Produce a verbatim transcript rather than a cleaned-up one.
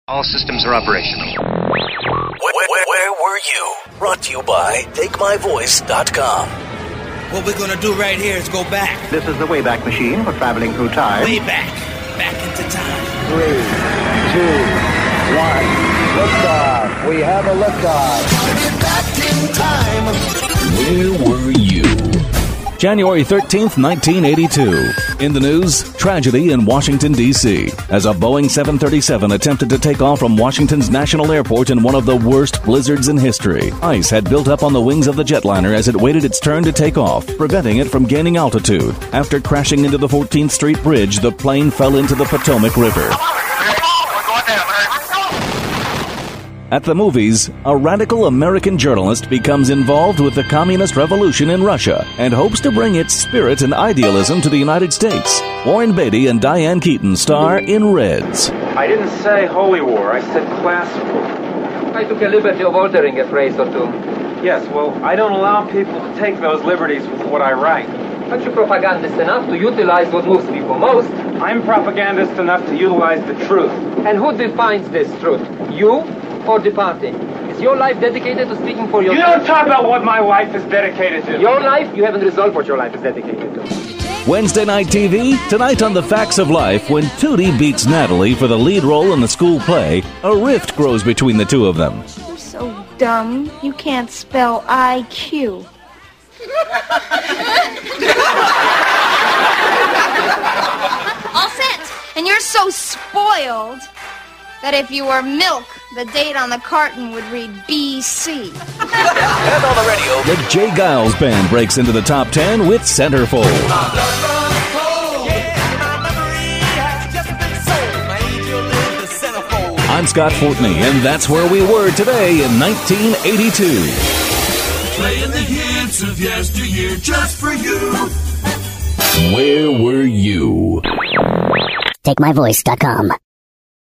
All systems are operational. Where, where, where were you? Brought to you by take my voice dot com. What we're going to do right here is go back. This is the Wayback Machine for traveling through time. Way back. Back into time. Three, two, one. Liftoff. We have a liftoff. Get back in time. Where were you? January thirteenth, nineteen eighty-two. In the news, tragedy in Washington, D C as a Boeing seven thirty-seven attempted to take off from Washington's National Airport in one of the worst blizzards in history. Ice had built up on the wings of the jetliner as it waited its turn to take off, preventing it from gaining altitude. After crashing into the fourteenth Street Bridge, the plane fell into the Potomac River. At the movies, a radical American journalist becomes involved with the communist revolution in Russia and hopes to bring its spirit and idealism to the United States. Warren Beatty and Diane Keaton star in Reds. I didn't say holy war, I said class war. I took a liberty of altering a phrase or two. Yes, well, I don't allow people to take those liberties with what I write. Aren't you propagandist enough to utilize what moves people most? I'm propagandist enough to utilize the truth. And who defines this truth? You? Or the party? Is your life dedicated to speaking for yourself? You don't talk about what my life is dedicated to. Your life? You haven't resolved what your life is dedicated to. Wednesday night T V, tonight on The Facts of Life, when Tootie beats Natalie for the lead role in the school play, a rift grows between the two of them. You're so dumb, you can't spell I Q. All set. And you're so spoiled that if you were milk, the date on the carton would read B C. And on the radio, The Jay Giles Band breaks into the top ten with Centerfold. I'm Scott Fortney, and that's where we were today in nineteen eighty-two. playing the hits of yesteryear just for you. Where were you? take my voice dot com